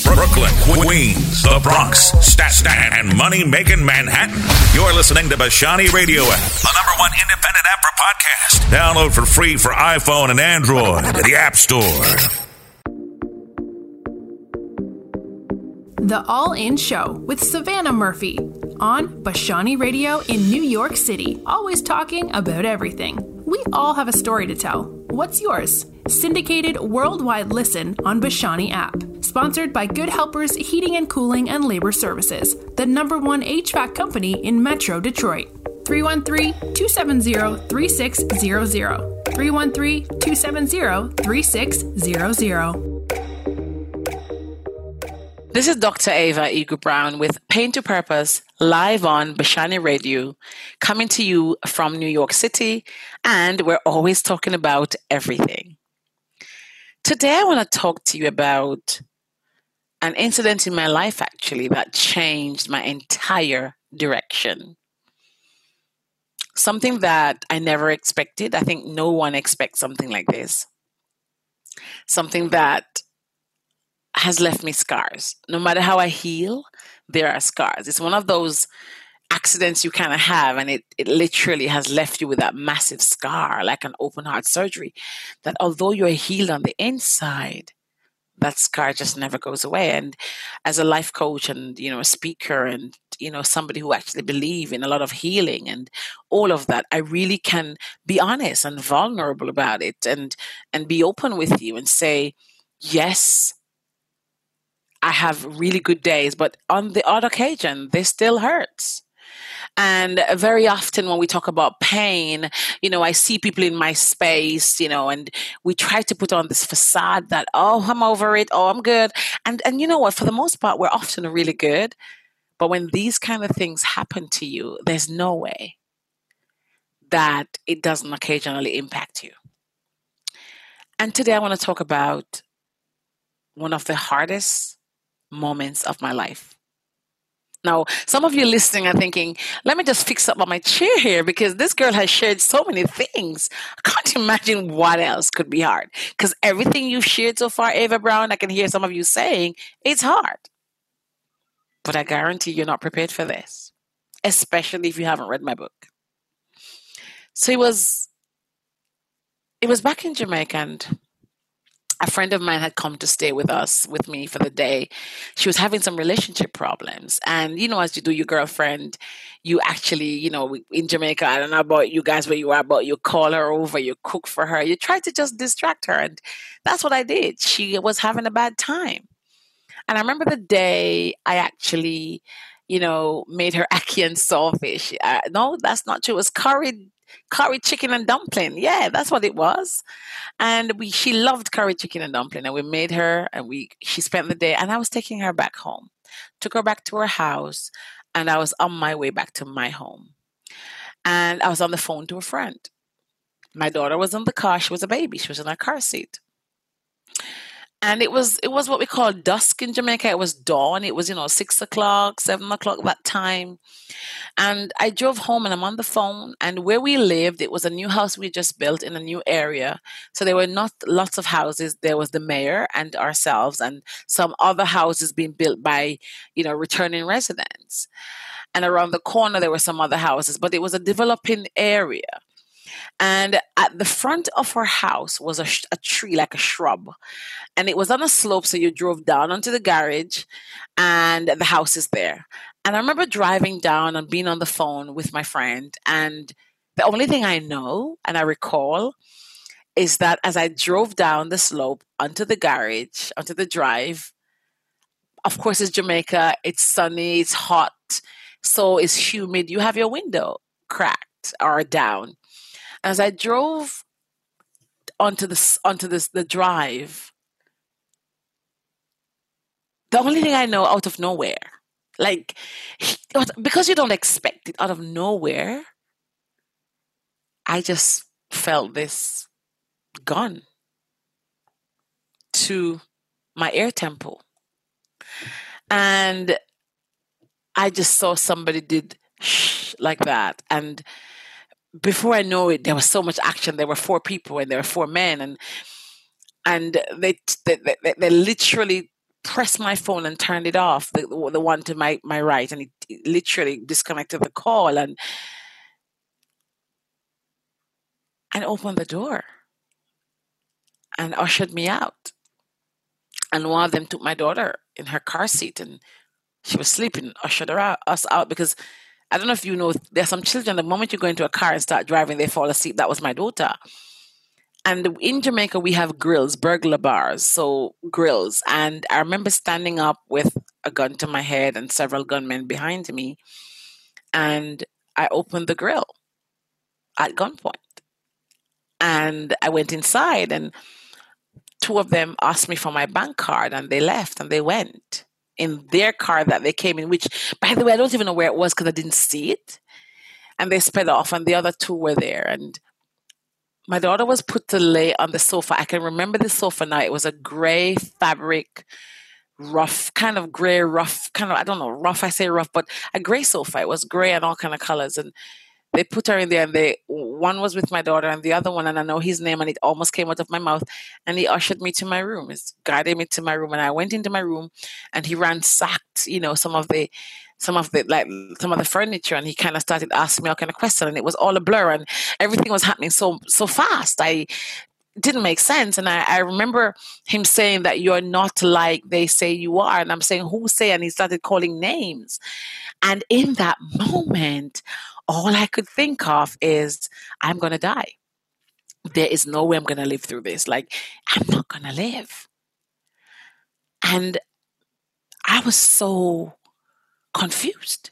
Brooklyn, Queens, the Bronx, Staten, and money-making Manhattan. You're listening to Bashani Radio app, the number one independent app for podcasts. Download for free for iPhone and Android at the App Store. The All In Show with Savannah Murphy on Bashani Radio in New York City. Always talking about everything. We all have a story to tell. What's yours? Syndicated worldwide listen on Bashani app. Sponsored by Good Helpers Heating and Cooling and Labor Services, the number one HVAC company in Metro Detroit. 313-270-3600. 313-270-3600. This is Dr. Ava Igu Brown with Pain to Purpose, live on Bashani Radio, coming to you from New York City, and we're always talking about everything. Today I want to talk to you about an incident in my life, actually, that changed my entire direction. Something that I never expected. I think no one expects something like this. Something that has left me scars. No matter how I heal, there are scars. It's one of those accidents you kind of have, and it literally has left you with that massive scar, like an open heart surgery, that although you're healed on the inside, that scar just never goes away. And as a life coach and, a speaker and, somebody who actually believes in a lot of healing and all of that, I really can be honest and vulnerable about it and be open with you and say, yes, I have really good days, but on the odd occasion, this still hurts. And very often when we talk about pain, I see people in my space, and we try to put on this facade that, oh, I'm over it. Oh, I'm good. And you know what? For the most part, we're often really good. But when these kind of things happen to you, there's no way that it doesn't occasionally impact you. And today I want to talk about one of the hardest moments of my life. Now, some of you listening are thinking, let me just fix up on my chair here because this girl has shared so many things. I can't imagine what else could be hard. Because everything you've shared so far, Ava Brown, I can hear some of you saying, it's hard. But I guarantee you're not prepared for this, especially if you haven't read my book. So it was back in Jamaica, and a friend of mine had come to stay with me for the day. She was having some relationship problems. And, as you do your girlfriend, you actually, in Jamaica, I don't know about you guys where you are, but you call her over, you cook for her, you try to just distract her. And that's what I did. She was having a bad time. And I remember the day I actually, made her ackee and saltfish. No, that's not true. It was curry chicken and dumpling. Yeah, that's what it was. And she loved curry chicken and dumpling, and we made her, and she spent the day, and I was taking her back home, took her back to her house, and I was on my way back to my home. And I was on the phone to a friend. My daughter was in the car. She was a baby. She was in her car seat. And it was what we call dusk in Jamaica. It was dawn. It was, 6 o'clock, 7 o'clock that time. And I drove home and I'm on the phone. And where we lived, it was a new house we just built in a new area. So there were not lots of houses. There was the mayor and ourselves and some other houses being built by, returning residents. And around the corner, there were some other houses, but it was a developing area. And at the front of her house was a tree, like a shrub. And it was on a slope, so you drove down onto the garage, and the house is there. And I remember driving down and being on the phone with my friend. And the only thing I know, and I recall, is that as I drove down the slope onto the garage, onto the drive, of course, it's Jamaica. It's sunny. It's hot. So it's humid. You have your window cracked or down. As I drove onto the drive, the only thing I know out of nowhere, like, because you don't expect it, out of nowhere, I just felt this gun to my ear temple. And I just saw somebody did shh like that. And before I know it, there was so much action. There were 4 people and there were 4 men, and they literally pressed my phone and turned it off, the one to my right, and it literally disconnected the call and opened the door and ushered me out. And one of them took my daughter in her car seat, and she was sleeping, ushered us out, because I don't know if you know, there's some children, the moment you go into a car and start driving, they fall asleep. That was my daughter. And in Jamaica, we have grills, burglar bars, so grills. And I remember standing up with a gun to my head and several gunmen behind me. And I opened the grill at gunpoint. And I went inside, and two of them asked me for my bank card, and they left and they went in their car that they came in, which, by the way, I don't even know where it was because I didn't see it. And they sped off, and the other two were there. And my daughter was put to lay on the sofa. I can remember the sofa now. It was a gray fabric, rough, kind of gray, rough, kind of, I don't know, rough, I say rough, but a gray sofa. It was gray and all kind of colors. And they put her in there, and one was with my daughter and the other one, and I know his name, and it almost came out of my mouth, and he ushered me to my room. He guided me to my room, and I went into my room, and he ransacked, some of the furniture, and he kind of started asking me all kind of questions, and it was all a blur, and everything was happening so fast. It didn't make sense. And I remember him saying that you're not like they say you are. And I'm saying, who say? And he started calling names. And in that moment, all I could think of is, I'm going to die. There is no way I'm going to live through this. Like, I'm not going to live. And I was so confused.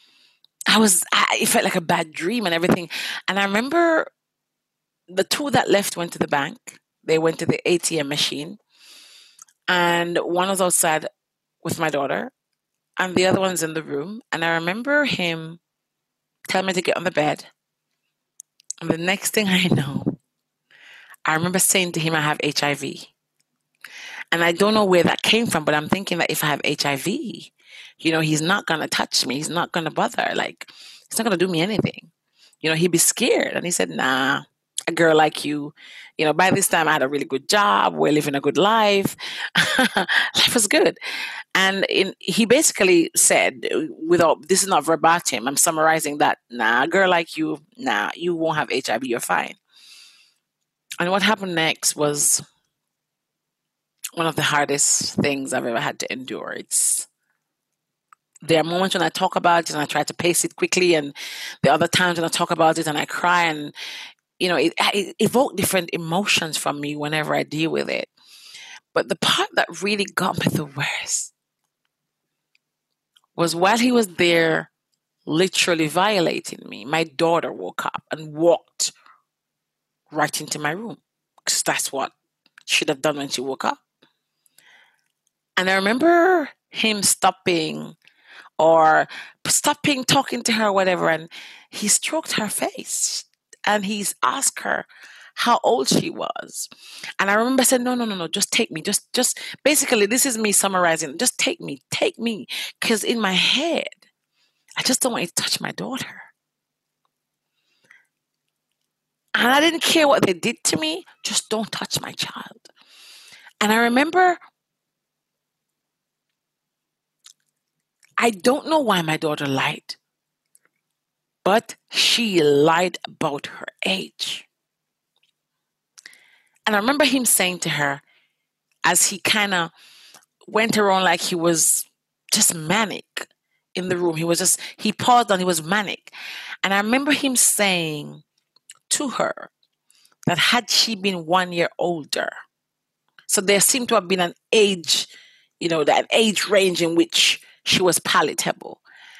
It felt like a bad dream and everything. And I remember the two that left went to the bank. They went to the ATM machine. And one was outside with my daughter, and the other one's in the room. And I remember him telling me to get on the bed. And the next thing I know, I remember saying to him, I have HIV. And I don't know where that came from, but I'm thinking that if I have HIV, he's not going to touch me. He's not going to bother. Like, he's not going to do me anything. He'd be scared. And he said, nah, a girl like you, by this time I had a really good job. We're living a good life. Life was good. And he basically said, this is not verbatim, I'm summarizing that, nah, a girl like you, nah, you won't have HIV, you're fine. And what happened next was one of the hardest things I've ever had to endure. There are moments when I talk about it and I try to pace it quickly, and the other times when I talk about it and I cry, and it evoked different emotions from me whenever I deal with it. But the part that really got me the worst was while he was there literally violating me, my daughter woke up and walked right into my room, because that's what she should have done when she woke up. And I remember him stopping talking to her or whatever, and he stroked her face and he's asked her how old she was. And I remember saying, no, just take me. Just basically, this is me summarizing. Just take me. Because in my head, I just don't want you to touch my daughter. And I didn't care what they did to me. Just don't touch my child. And I remember, I don't know why my daughter lied, but she lied about her age. And I remember him saying to her, as he kind of went around like he was just manic in the room. He paused and he was manic. And I remember him saying to her that had she been 1 year older, so there seemed to have been an age, that age range in which she was palatable.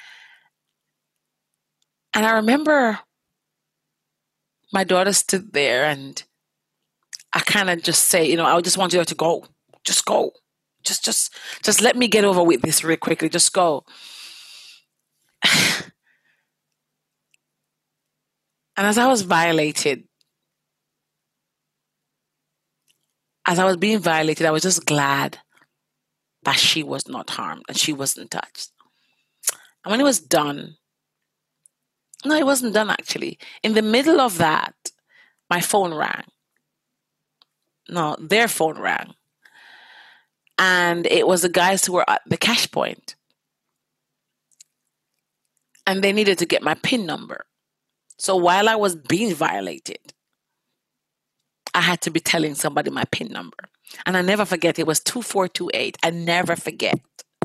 And I remember my daughter stood there, and I kind of just say, I just want you to go. Just go. Just let me get over with this real quickly. Just go. And as I was being violated, I was just glad that she was not harmed and she wasn't touched. And when it was done, no, it wasn't done actually. In the middle of that, my phone rang. No, their phone rang. And it was the guys who were at the cash point. And they needed to get my PIN number. So while I was being violated, I had to be telling somebody my PIN number. And I never forget, it was 2428. I never forget.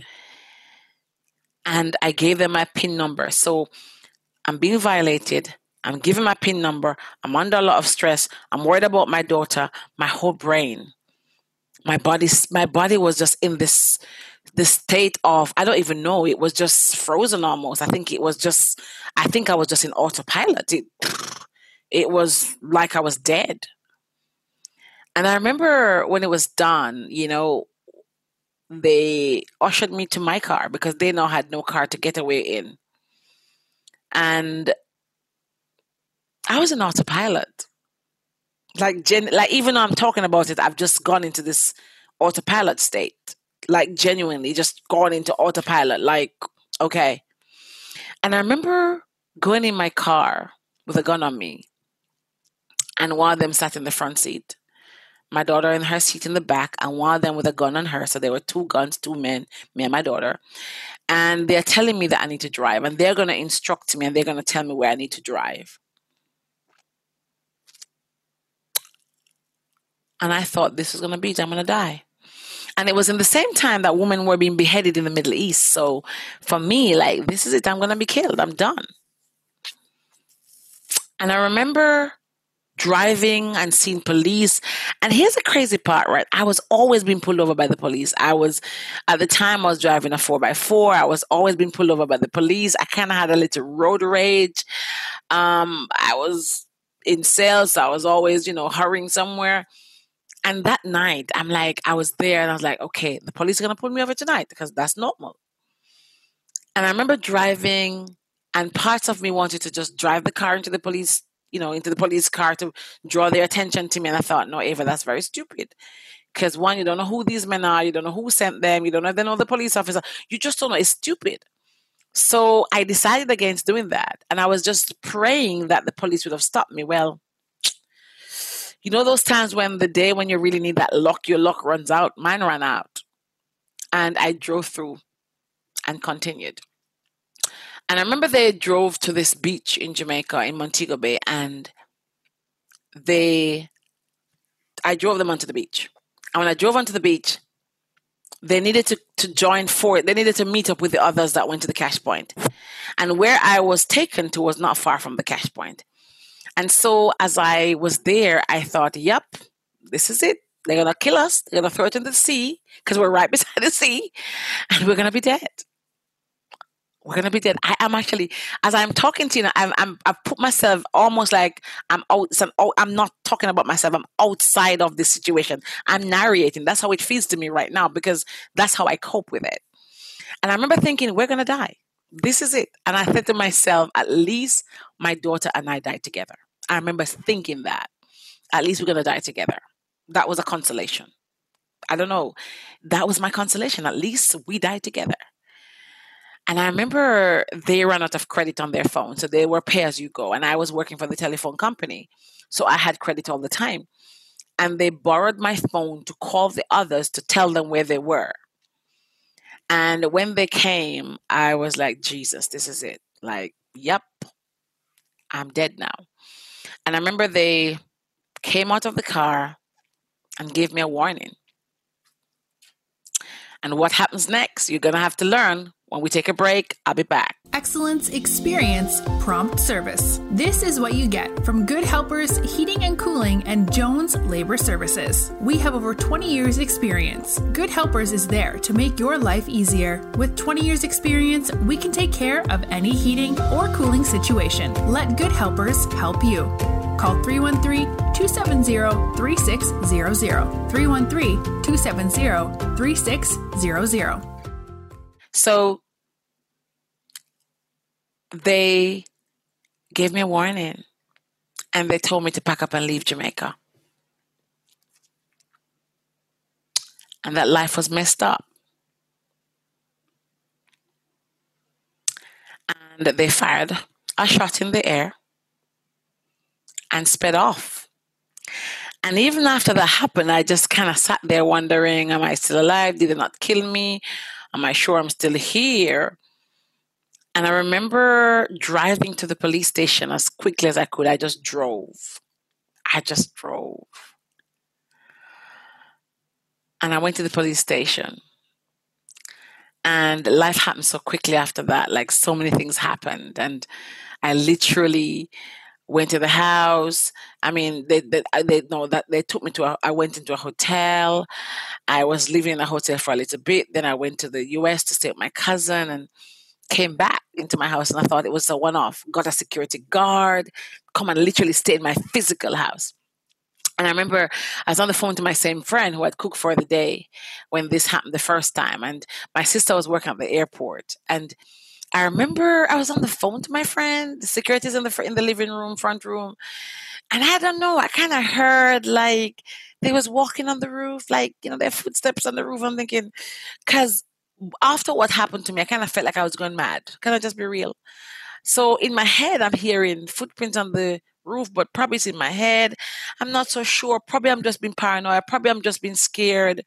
And I gave them my PIN number. So I'm being violated. I'm giving my PIN number. I'm under a lot of stress. I'm worried about my daughter. My whole brain, my body was just in this state of, I don't even know. It was just frozen almost. I think I was just in autopilot. It was like I was dead. And I remember when it was done, they ushered me to my car because they now had no car to get away in. And I was in autopilot. Like even though I'm talking about it, I've just gone into this autopilot state. Like genuinely just gone into autopilot. Like, okay. And I remember going in my car with a gun on me. And one of them sat in the front seat. My daughter in her seat in the back, and one of them with a gun on her. So there were two guns, two men, me and my daughter. And they're telling me that I need to drive. And they're going to instruct me and they're going to tell me where I need to drive. And I thought, this is going to be it. I'm going to die. And it was in the same time that women were being beheaded in the Middle East. So for me, like, this is it. I'm going to be killed. I'm done. And I remember driving and seeing police. And here's the crazy part, right? I was always being pulled over by the police. At the time I was driving a 4x4. I was always being pulled over by the police. I kind of had a little road rage. I was in sales. So I was always, hurrying somewhere. And that night, I was there and I was like, okay, the police are going to pull me over tonight because that's normal. And I remember driving, and parts of me wanted to just drive the car into the police car to draw their attention to me. And I thought, no, Ava, that's very stupid. Because one, you don't know who these men are. You don't know who sent them. You don't know if they know the police officer. You just don't know. It's stupid. So I decided against doing that. And I was just praying that the police would have stopped me. Well, those times when you really need that luck, your luck runs out. Mine ran out. And I drove through and continued. And I remember they drove to this beach in Jamaica, in Montego Bay, and I drove them onto the beach. And when I drove onto the beach, they needed to join forward. They needed to meet up with the others that went to the cash point. And where I was taken to was not far from the cash point. And so as I was there, I thought, yep, this is it. They're going to kill us. They're going to throw it into the sea because we're right beside the sea, and we're going to be dead. We're going to be dead. I am actually, as I'm talking to you, I've put myself almost like I'm out. I'm not talking about myself. I'm outside of this situation. I'm narrating. That's how it feels to me right now because that's how I cope with it. And I remember thinking, we're going to die. This is it. And I said to myself, at least my daughter and I died together. I remember thinking that. At least we're going to die together. That was a consolation. I don't know. That was my consolation. At least we died together. And I remember they ran out of credit on their phone. So they were pay as you go. And I was working for the telephone company. So I had credit all the time. And they borrowed my phone to call the others to tell them where they were. And when they came, I was like, Jesus, this is it. Like, yep, I'm dead now. And I remember they came out of the car and gave me a warning. And what happens next? You're going to have to learn. When we take a break, I'll be back. Excellence, experience, prompt service. This is what you get from Good Helpers Heating and Cooling and Jones Labor Services. We have over 20 years experience. Good Helpers is there to make your life easier. With 20 years experience, we can take care of any heating or cooling situation. Let Good Helpers help you. Call 313-270-3600. 313-270-3600. So they gave me a warning and they told me to pack up and leave Jamaica. And that life was messed up. And they fired a shot in the air and sped off. And even after that happened, I just kind of sat there wondering, am I still alive? Did they not kill me? Am I sure I'm still here? And I remember driving to the police station as quickly as I could. I just drove. And I went to the police station. And life happened so quickly after that. Like, so many things happened. And I literally went to the house. I mean, they took me to I went into a hotel. I was living in a hotel for a little bit. Then I went to the US to stay with my cousin and came back into my house. And I thought it was a one-off. Got a security guard, come and literally stay in my physical house. And I remember I was on the phone to my same friend who had cooked for the day when this happened the first time. And my sister was working at the airport. And I remember I was on the phone to my friend. The security's in the living room, front room. And I don't know, I kind of heard like they was walking on the roof, like, their footsteps on the roof. I'm thinking, because after what happened to me, I kind of felt like I was going mad. Can I just be real? So in my head, I'm hearing footprints on the roof, but probably it's in my head. I'm not so sure. Probably I'm just being paranoid. Probably I'm just being scared.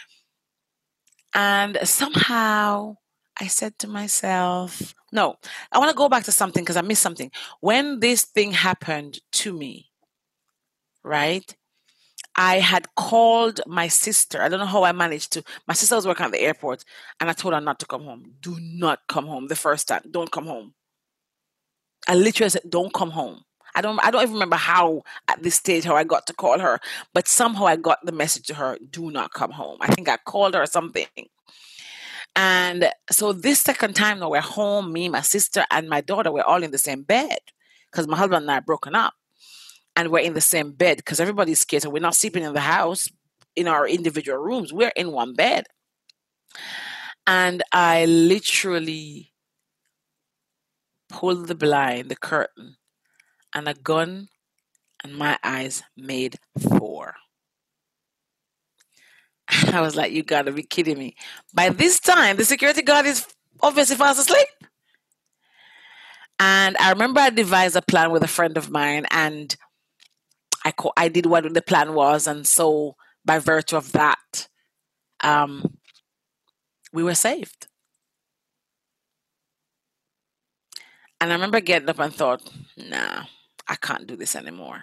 And somehow I said to myself, no, I want to go back to something because I missed something. When this thing happened to me, right? I had called my sister. I don't know how I managed to. My sister was working at the airport, and I told her not to come home. Do not come home the first time. Don't come home. I literally said, don't come home. I don't even remember how at this stage how I got to call her, but somehow I got the message to her, do not come home. I think I called her or something. And so this second time now we're home, me, my sister, and my daughter, we're all in the same bed because my husband and I are broken up. And we're in the same bed because everybody's scared. So we're not sleeping in the house in our individual rooms. We're in one bed. And I literally pulled the blind, the curtain, and a gun, and my eyes made 4. I was like, you gotta be kidding me. By this time, the security guard is obviously fast asleep. And I remember I devised a plan with a friend of mine, and I did what the plan was. And so by virtue of that, we were saved. And I remember getting up and thought, nah, I can't do this anymore.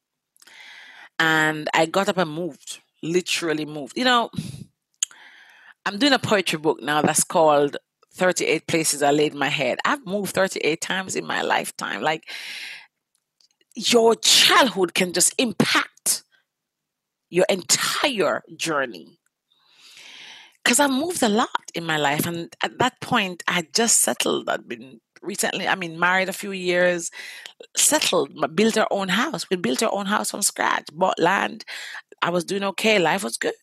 And I got up and moved, literally moved. I'm doing a poetry book now that's called 38 Places I Laid My Head. I've moved 38 times in my lifetime. Like, your childhood can just impact your entire journey. Because I've moved a lot in my life. And at that point, I just settled. I'd been married a few years, settled, built our own house. We built our own house from scratch, bought land. I was doing okay. Life was good.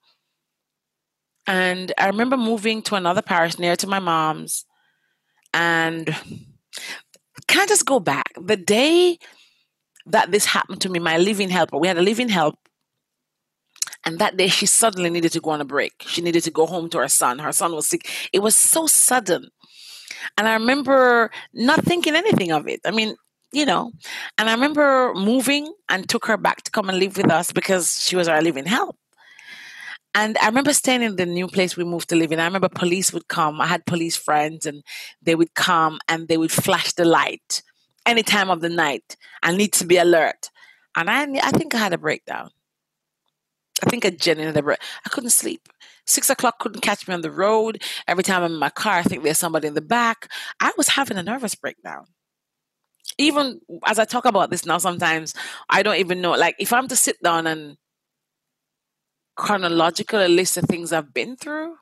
And I remember moving to another parish near to my mom's. And can I just go back? The day that this happened to me, my living helper, we had a living help. And that day she suddenly needed to go on a break. She needed to go home to her son. Her son was sick. It was so sudden. And I remember not thinking anything of it. I mean, and I remember moving and took her back to come and live with us because she was our living help. And I remember staying in the new place we moved to live in. I remember police would come. I had police friends, and they would come and they would flash the light any time of the night. I need to be alert. And I think I had a breakdown. I think I genuinely had a breakdown. I couldn't sleep. 6 o'clock couldn't catch me on the road. Every time I'm in my car, I think there's somebody in the back. I was having a nervous breakdown. Even as I talk about this now, sometimes I don't even know. Like, if I'm to sit down and chronological list of things I've been through,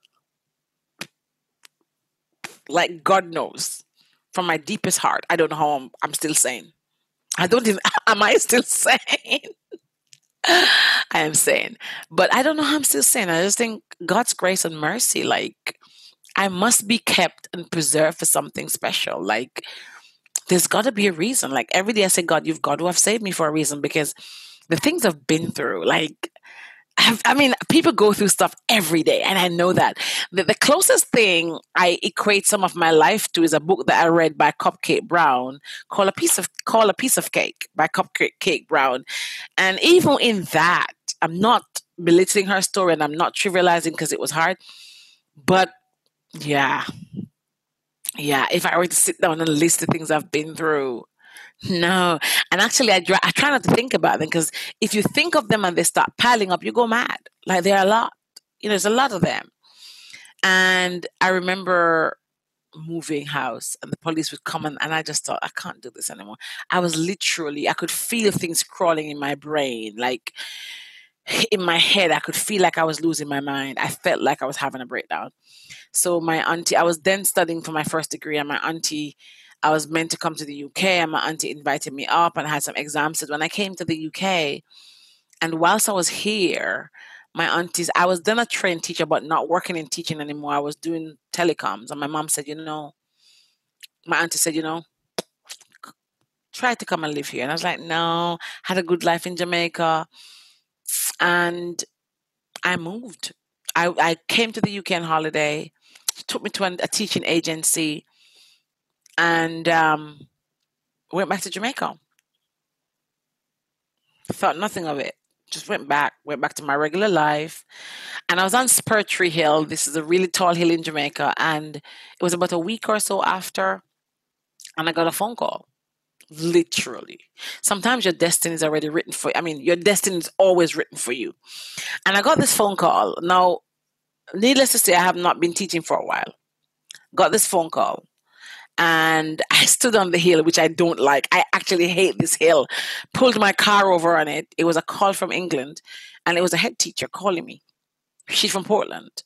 like, God knows, from my deepest heart, I don't know how I'm still sane. Am I still sane? I am sane, but I don't know how I'm still sane. I just think God's grace and mercy, like, I must be kept and preserved for something special. Like, there's got to be a reason. Like, every day I say, God, you've got to have saved me for a reason, because the things I've been through, like, I mean, people go through stuff every day, and I know that. The closest thing I equate some of my life to is a book that I read by Cupcake Brown called a piece of Cake by Cupcake Brown. And even in that, I'm not belittling her story, and I'm not trivializing because it was hard. But yeah, if I were to sit down and list the things I've been through, no. And actually, I try not to think about them, because if you think of them and they start piling up, you go mad. Like, there are a lot. There's a lot of them. And I remember moving house, and the police would come, and I just thought, I can't do this anymore. I could feel things crawling in my brain. Like, in my head, I could feel like I was losing my mind. I felt like I was having a breakdown. So my auntie, I was then studying for my first degree, and my auntie, I was meant to come to the UK, and my auntie invited me up, and I had some exams. So when I came to the UK, and whilst I was here, I was then a trained teacher, but not working in teaching anymore. I was doing telecoms. And my mom said, my auntie said, try to come and live here. And I was like, no, had a good life in Jamaica. And I moved. I came to the UK on holiday, took me to a teaching agency, and went back to Jamaica. Thought nothing of it. Just went back to my regular life. And I was on Spur Tree Hill. This is a really tall hill in Jamaica. And it was about a week or so after, and I got a phone call. Literally. Sometimes your destiny is already written for you. I mean, your destiny is always written for you. And I got this phone call. Now, needless to say, I have not been teaching for a while. Got this phone call. And I stood on the hill, which I don't like. I actually hate this hill. Pulled my car over on it. It was a call from England. And it was a head teacher calling me. She's from Portland.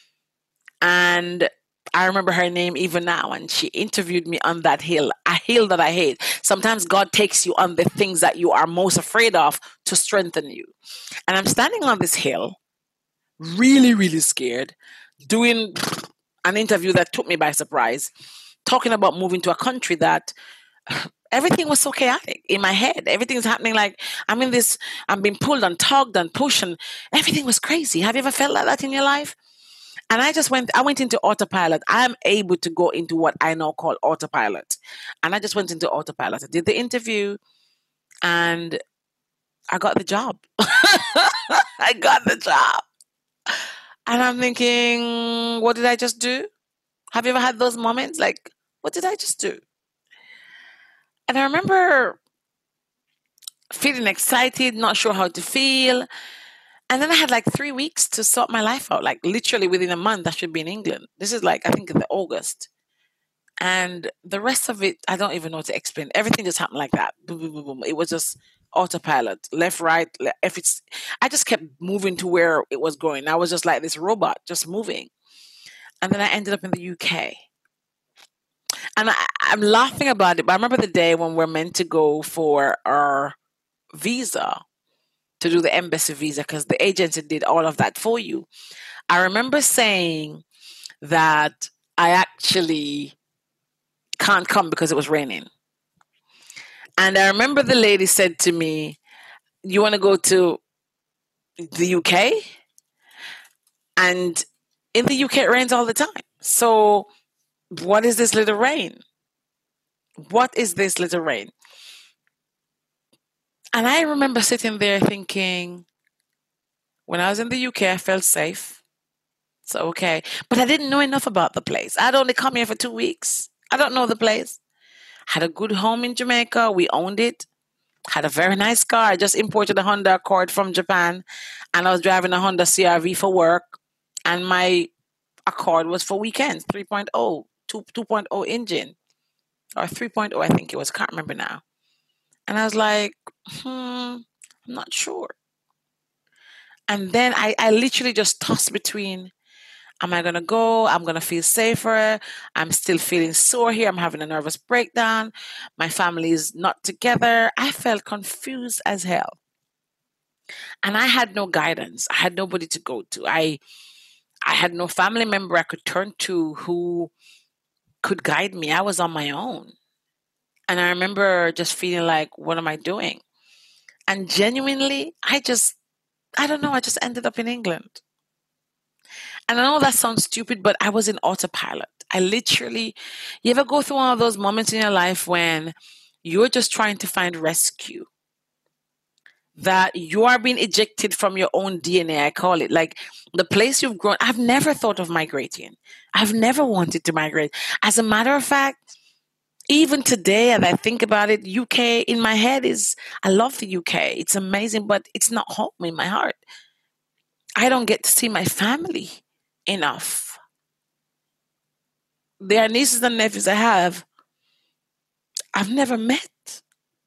And I remember her name even now. And she interviewed me on that hill, a hill that I hate. Sometimes God takes you on the things that you are most afraid of to strengthen you. And I'm standing on this hill, really, really scared, doing an interview that took me by surprise, talking about moving to a country that everything was so chaotic in my head. Everything's happening like I'm being pulled and tugged and pushed, and everything was crazy. Have you ever felt like that in your life? And I went into autopilot. I am able to go into what I now call autopilot. And I just went into autopilot. I did the interview, and I got the job. I got the job. And I'm thinking, what did I just do? Have you ever had those moments? Like, what did I just do? And I remember feeling excited, not sure how to feel. And then I had like 3 weeks to sort my life out. Like, literally within a month, I should be in England. This is like, I think in the August. And the rest of it, I don't even know how to explain. Everything just happened like that. Boom, boom, boom, boom. It was just autopilot, left, right. I just kept moving to where it was going. I was just like this robot, just moving. And then I ended up in the UK. And I'm laughing about it, but I remember the day when we're meant to go for our visa, to do the embassy visa, because the agency did all of that for you. I remember saying that I actually can't come because it was raining. And I remember the lady said to me, you want to go to the UK? And in the UK, it rains all the time. So what is this little rain? What is this little rain? And I remember sitting there thinking, when I was in the UK, I felt safe. So, okay. But I didn't know enough about the place. I'd only come here for 2 weeks. I don't know the place. Had a good home in Jamaica. We owned it. Had a very nice car. I just imported a Honda Accord from Japan. And I was driving a Honda CR-V for work. And my Accord was for weekends, 3.0, 2.0 engine. Or 3.0, I think it was. Can't remember now. And I was like, I'm not sure. And then I literally just tossed between, am I going to go? I'm going to feel safer. I'm still feeling sore here. I'm having a nervous breakdown. My family is not together. I felt confused as hell. And I had no guidance. I had nobody to go to. I had no family member I could turn to who could guide me. I was on my own. And I remember just feeling like, what am I doing? And genuinely, I just I don't know, I just ended up in England. And I know that sounds stupid, but I was in autopilot. You ever go through one of those moments in your life when you're just trying to find rescue? That you are being ejected from your own DNA, I call it. Like the place you've grown. I've never thought of migrating. I've never wanted to migrate. As a matter of fact, even today, as I think about it, UK in my head I love the UK. It's amazing, but it's not home in my heart. I don't get to see my family enough. There are nieces and nephews I've never met.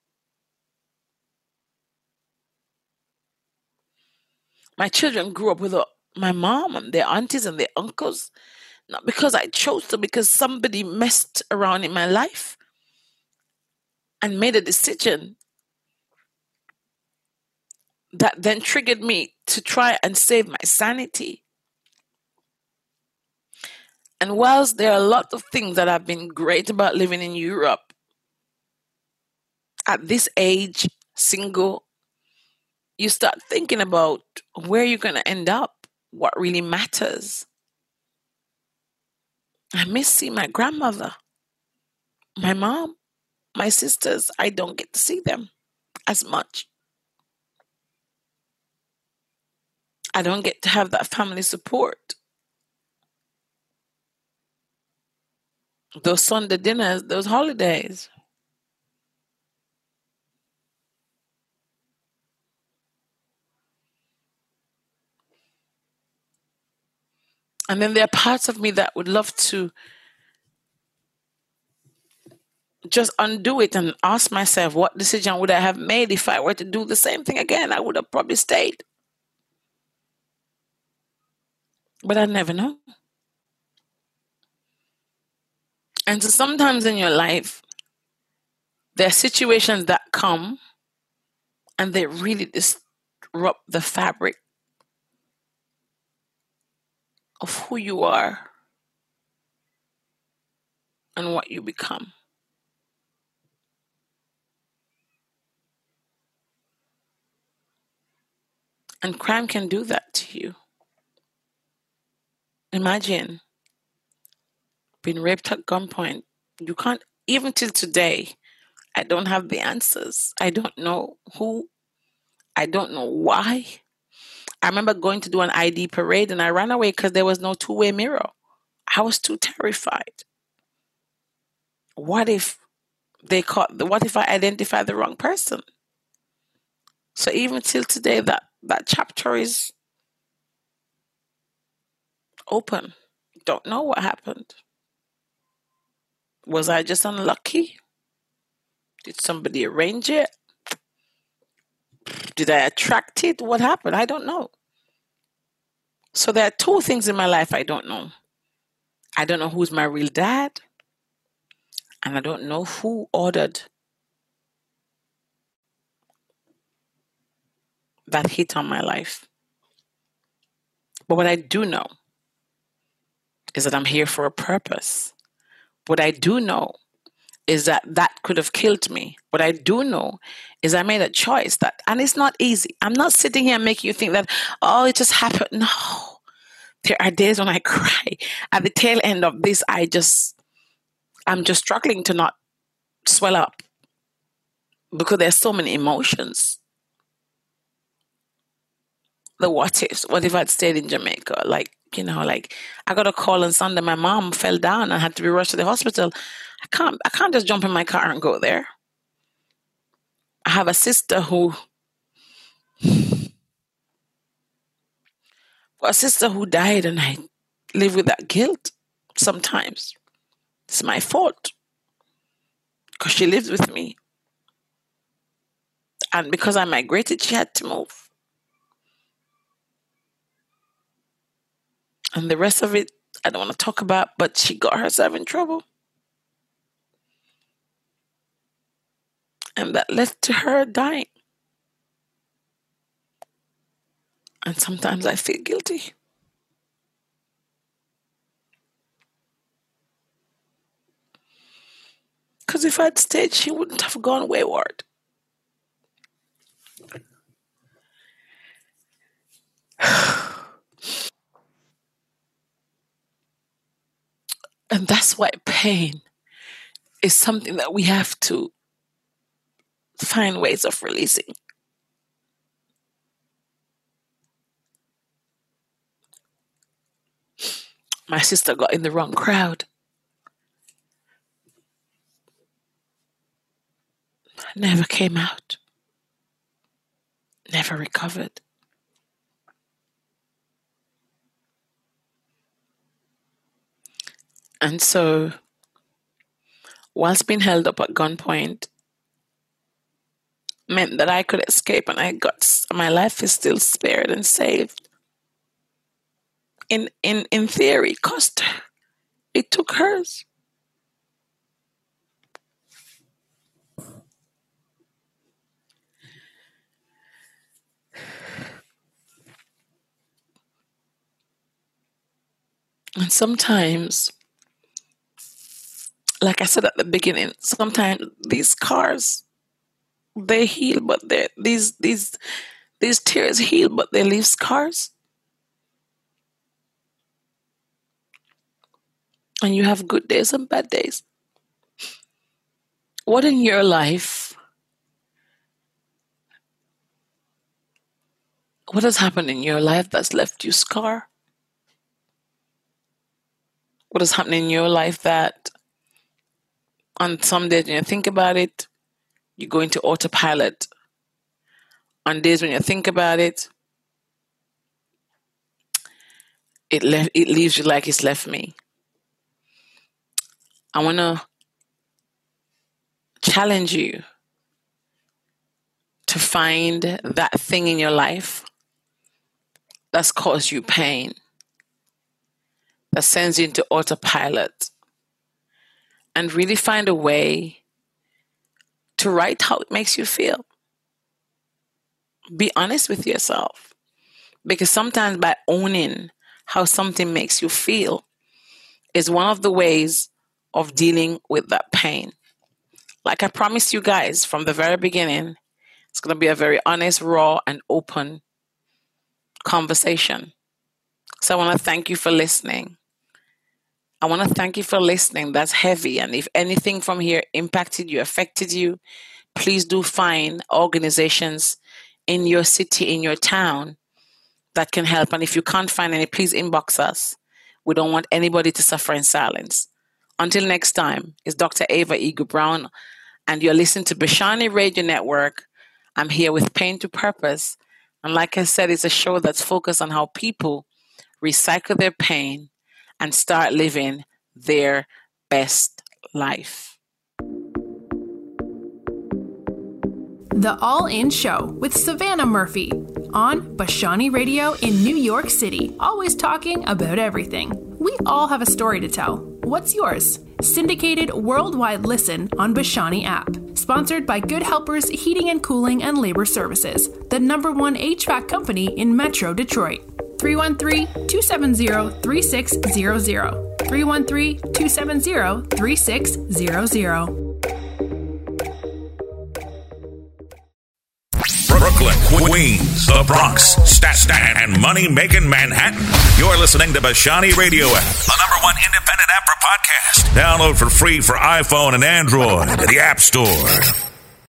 My children grew up with my mom and their aunties and their uncles, not because I chose to, because somebody messed around in my life and made a decision that then triggered me to try and save my sanity. And whilst there are a lot of things that have been great about living in Europe, at this age, single, you start thinking about where you're going to end up, what really matters. I miss seeing my grandmother, my mom, my sisters. I don't get to see them as much. I don't get to have that family support. Those Sunday dinners, those holidays. And then there are parts of me that would love to just undo it and ask myself, what decision would I have made if I were to do the same thing again? I would have probably stayed. But I never know. And so sometimes in your life, there are situations that come and they really disrupt the fabric of who you are and what you become. And crime can do that to you. Imagine being raped at gunpoint. You can't, even till today, I don't have the answers. I don't know who. I don't know why. I remember going to do an ID parade and I ran away because there was no two-way mirror. I was too terrified. What if what if I identified the wrong person? So even till today, that chapter is open. Don't know what happened. Was I just unlucky? Did somebody arrange it? Did I attract it? What happened? I don't know. So there are two things in my life I don't know. I don't know who's my real dad, and I don't know who ordered that hit on my life. But what I do know is that I'm here for a purpose. What I do know is that could have killed me. What I do know is I made a choice and it's not easy. I'm not sitting here making you think that, oh, it just happened. No. There are days when I cry. At the tail end of this, I'm just struggling to not swell up because there's so many emotions. The what ifs. What if I'd stayed in Jamaica? Like I got a call on Sunday. My mom fell down and had to be rushed to the hospital. I can't just jump in my car and go there. I have a sister who died, and I live with that guilt sometimes. It's my fault because she lives with me. And because I migrated, she had to move. And the rest of it, I don't want to talk about, but she got herself in trouble. And that led to her dying. And sometimes I feel guilty. Because if I'd stayed, she wouldn't have gone wayward. And that's why pain is something that we have to find ways of releasing. My sister got in the wrong crowd. Never came out. Never recovered. And so, whilst being held up at gunpoint meant that I could escape, and my life is still spared and saved. In theory, cost it took hers. And sometimes, like I said at the beginning, sometimes these scars, they heal, but these tears heal, but they leave scars. And you have good days and bad days. What in your life, what has happened in your life that's left you scar? What has happened in your life that on some days when you think about it, you go into autopilot? On days when you think about it, it leaves you like it's left me. I want to challenge you to find that thing in your life that's caused you pain, that sends you into autopilot, and really find a way to write how it makes you feel. Be honest with yourself, because sometimes by owning how something makes you feel is one of the ways of dealing with that pain. Like I promised you guys from the very beginning, it's going to be a very honest, raw, and open conversation. So I want to thank you for listening. I want to thank you for listening. That's heavy. And if anything from here impacted you, affected you, please do find organizations in your city, in your town that can help. And if you can't find any, please inbox us. We don't want anybody to suffer in silence. Until next time, it's Dr. Ava Eagle Brown, and you're listening to Bashani Radio Network. I'm here with Pain to Purpose. And like I said, it's a show that's focused on how people recycle their pain and start living their best life. The All In Show with Savannah Murphy on Bashani Radio in New York City. Always talking about everything. We all have a story to tell. What's yours? Syndicated worldwide listen on Bashani app. Sponsored by Good Helpers Heating and Cooling and Labor Services, the #1 HVAC company in Metro Detroit. 313-270-3600. 313-270-3600. Brooklyn, Queens, the Bronx, Staten, and money-making Manhattan. You're listening to Bashani Radio app, the #1 independent app for podcasts. Download for free for iPhone and Android at the App Store.